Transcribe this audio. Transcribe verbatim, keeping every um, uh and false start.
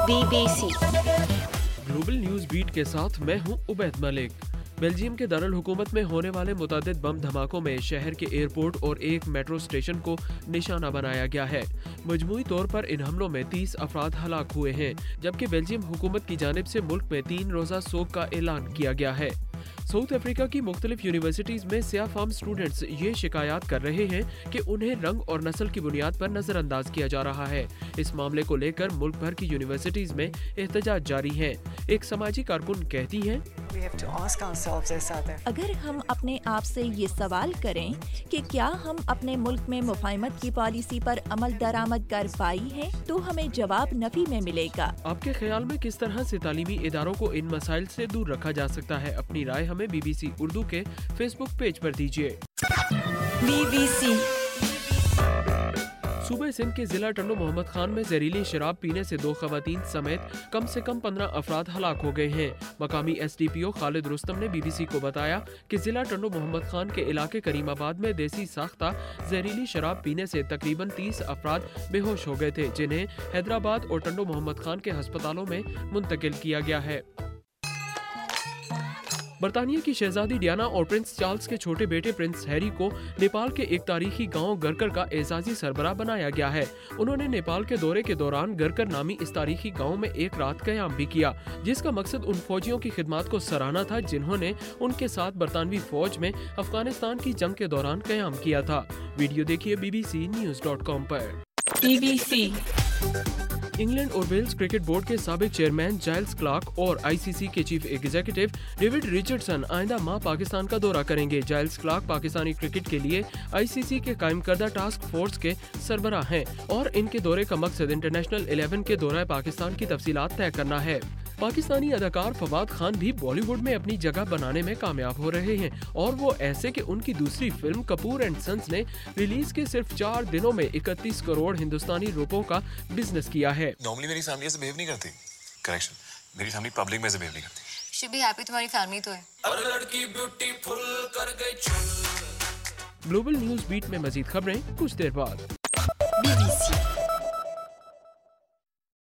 Be B C global news beat کے ساتھ میں ہوں عبید ملک۔ بیلجیم کے دارالحکومت میں ہونے والے متعدد بم دھماکوں میں شہر کے ایئرپورٹ اور ایک میٹرو اسٹیشن کو نشانہ بنایا گیا ہے۔ مجموعی طور پر ان حملوں میں تیس افراد ہلاک ہوئے ہیں، جبکہ بیلجیم حکومت کی جانب سے ملک میں تین روزہ سوگ کا اعلان کیا گیا ہے۔ ساؤتھ افریقہ کی مختلف یونیورسٹیز میں سیاہ فام اسٹوڈنٹس یہ شکایات کر رہے ہیں کہ انہیں رنگ اور نسل کی بنیاد پر نظر انداز کیا جا رہا ہے۔ اس معاملے کو لے کر ملک بھر کی یونیورسٹیز میں احتجاج جاری ہے۔ ایک سماجی کارکن کہتی ہیں، اگر ہم اپنے آپ سے یہ سوال کریں کہ کیا ہم اپنے ملک میں مفاہمت کی پالیسی پر عمل درآمد کر پائی ہیں، تو ہمیں جواب نفی میں ملے گا۔ آپ کے خیال میں کس طرح سے تعلیمی اداروں کو ان مسائل سے دور رکھا جا سکتا ہے؟ اپنی رائے ہمیں بی بی سی اردو کے فیس بک پیج پر دیجیے۔ بی بی سی صوبہ سندھ کے ضلع ٹنڈو محمد خان میں زہریلی شراب پینے سے دو خواتین سمیت کم سے کم پندرہ افراد ہلاک ہو گئے ہیں۔ مقامی S D P O Khalid Rustam نے بی بی سی کو بتایا کہ ضلع ٹنڈو محمد خان کے علاقے کریم آباد میں دیسی ساختہ زہریلی شراب پینے سے تقریباً تیس افراد بے ہوش ہو گئے تھے، جنہیں حیدرآباد اور ٹنڈو محمد خان کے ہسپتالوں میں منتقل کیا گیا ہے۔ برطانیہ کی شہزادی ڈیانا اور پرنس چارلز کے چھوٹے بیٹے پرنس ہیری کو نیپال کے ایک تاریخی گاؤں گرکر کا اعزازی سربراہ بنایا گیا ہے۔ انہوں نے نیپال کے دورے کے دوران گرکر نامی اس تاریخی گاؤں میں ایک رات قیام بھی کیا، جس کا مقصد ان فوجیوں کی خدمات کو سراہنا تھا جنہوں نے ان کے ساتھ برطانوی فوج میں افغانستان کی جنگ کے دوران قیام کیا تھا۔ ویڈیو دیکھیے B B C news dot com پر۔ بی بی سی انگلینڈ اور ویلز کرکٹ بورڈ کے سابق چیئرمین جائلز کلارک اور آئی سی سی کے چیف ایگزیکٹو ڈیوڈ ریچرڈسن آئندہ ماہ پاکستان کا دورہ کریں گے۔ جائلز کلارک پاکستانی کرکٹ کے لیے آئی سی سی کے قائم کردہ ٹاسک فورس کے سربراہ ہیں اور ان کے دورے کا مقصد انٹرنیشنل الیون کے دورہ پاکستان کی تفصیلات طے کرنا ہے۔ پاکستانی اداکار فواد خان بھی بالی ووڈ میں اپنی جگہ بنانے میں کامیاب ہو رہے ہیں، اور وہ ایسے کہ ان کی دوسری فلم کپور اینڈ سنز نے ریلیز کے صرف چار دنوں میں اکتیس کروڑ ہندوستانی روپوں کا بزنس کیا ہے۔ نارملی میری فیملی ایسے بہیو نہیں کرتی، کریکشن، میری فیملی پبلک میں ایسے بہیو نہیں کرتی۔ شی بی ہیپی، تمہاری فیملی تو ہے۔ اور لڑکی بیوٹی فل کر گئی چل۔ گلوبل نیوز بیٹ میں مزید خبریں کچھ دیر بعد۔